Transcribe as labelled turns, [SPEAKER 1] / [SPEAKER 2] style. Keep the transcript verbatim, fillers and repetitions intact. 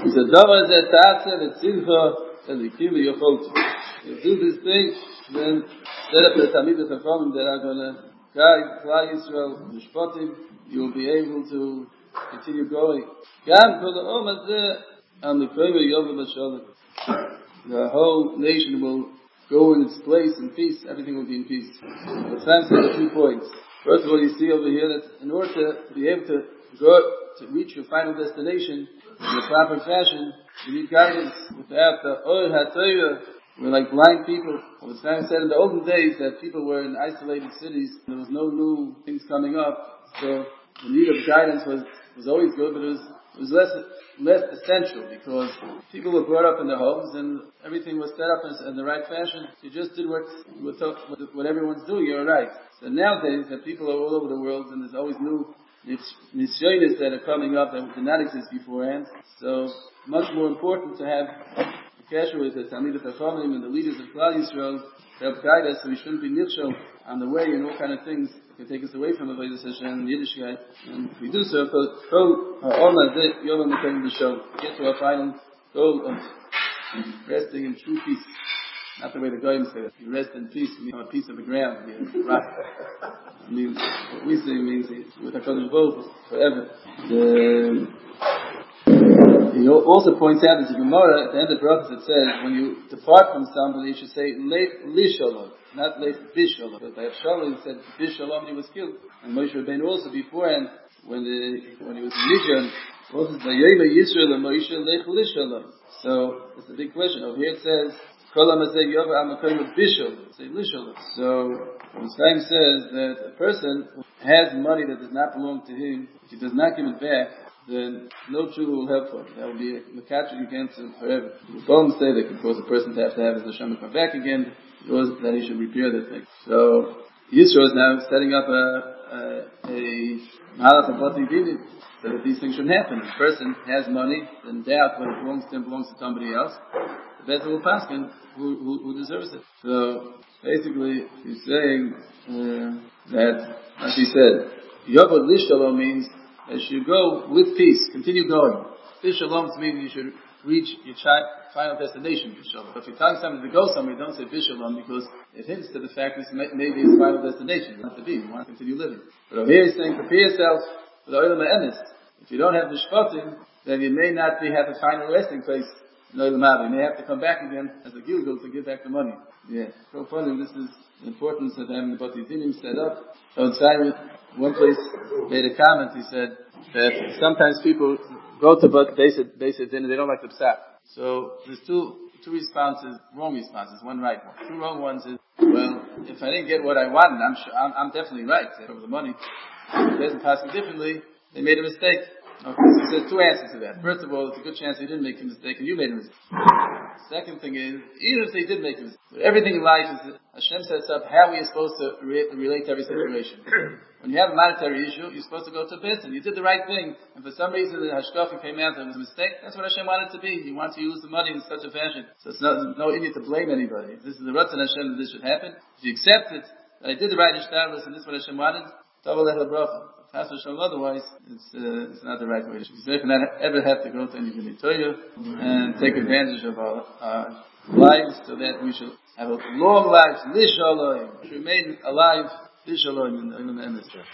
[SPEAKER 1] He said, Dava zeh ta'atzeh letzilcha elikili yochol. You do this thing, then set up the Talmidei Chachamim that are going to guide Klal Yisrael, Mishpatim, you will be able to continue going. Gam kol ha'om hazeh al mikvei yoveh b'shalom. The whole nation will go in its place in peace. Everything will be in peace. The Tzemach said a few points. First of all, you see over here that in order to be able to go to reach your final destination in the proper fashion, you need guidance. Without the Or HaTorah, we're like blind people. Well, the Tzemach said in the olden days that people were in isolated cities. There was no new things coming up, so the need of guidance was was always good, but it was it was less less essential because people were brought up in their homes and everything was set up in, in the right fashion. You just did what what, what everyone's doing. You're right. So nowadays, that people are all over the world, and there's always new nisyonos that are coming up that did not exist beforehand. So much more important to have a kasher with the Talmidei Chachamim and the leaders of Klal Yisrael to help guide us, so we shouldn't be nichshel on the way and all kind of things that can take us away from Avodas Hashem and Yiddishkeit. And if we do so, kol ha'om hazeh yoveh mikvei b'shalom, get to our final goal of resting in true peace. Not the way the Goyim say it. You rest in peace, you become a piece of the ground. You rock. I mean, what we say means with HaKadosh Baruch Hu forever. The, he also points out that the Gemara, at the end of the Brachos, it says, when you depart from somebody, you should say, Leit li shalom, not Leit bishalom. Because by Shalom, he said, bishalom, he was killed. And Moshe Rabbeinu also beforehand, when the, when he was in Midian, also said, Vayeva Yisrael Moshe Leit li shalom. So, it's a big question. Over here it says, so, Chaim says that a person who has money that does not belong to him, if he does not give it back, then no true will help him. That will be a mekatrik against him forever. The Bohem say that can cause a person to have to have his Hashem come back again, because then he should repair that thing. So, Yisro is now setting up a, a, a Mahalach of Bati Dini, so that these things shouldn't happen. If a person has money, then doubt when it belongs to him belongs to somebody else. The Beit will paskin who, who, who deserves it. So basically, he's saying uh, that, as he said, Yavod Li Shalom means that you should go with peace, continue going. Li Shalom means you should reach your final destination, Bishalom. But if you're telling somebody to go somewhere, don't say Bishalom because it hints to the fact that this may be his final destination. You want to be, you want to continue living. But over here he's saying, prepare yourself for the Olam HaEmes. If you don't have the Shpatim, then you may not be have a final resting place. No, you may have to come back again as a Gilgal to give back the money. Yeah. So funny, this is the importance of having the Bati Dinim set up. So Simon, one place made a comment, he said that sometimes people go to Bati, they said, they said dinner, they don't like the psak. So there's two, two responses, wrong responses, one right one. Two wrong ones is, well, if I didn't get what I wanted, I'm sure, I'm, I'm definitely right over the money. If it doesn't pass me differently, they made a mistake. Okay, so there's two answers to that. First of all, it's a good chance they didn't make a mistake and you made a mistake. Second thing is, even if they did make a mistake, everything in life is, Hashem sets up how we are supposed to re- relate to every situation. When you have a monetary issue, you're supposed to go to a person. You did the right thing, and for some reason the hashkafa came out and it was a mistake. That's what Hashem wanted to be. He wants to use the money in such a fashion. So it's not, no idiot to blame anybody. If this is the Ratzon Hashem that this should happen, if you accept it, that I did the right ishtablis and this is what Hashem wanted, Tov Alech LeBracha. Otherwise, it's, uh, it's not the right way. We should not ever have to go to any Torah and take advantage of our, our lives so that we should have a long life, Lish Shalom, remain alive, Lish Shalom in the Emes.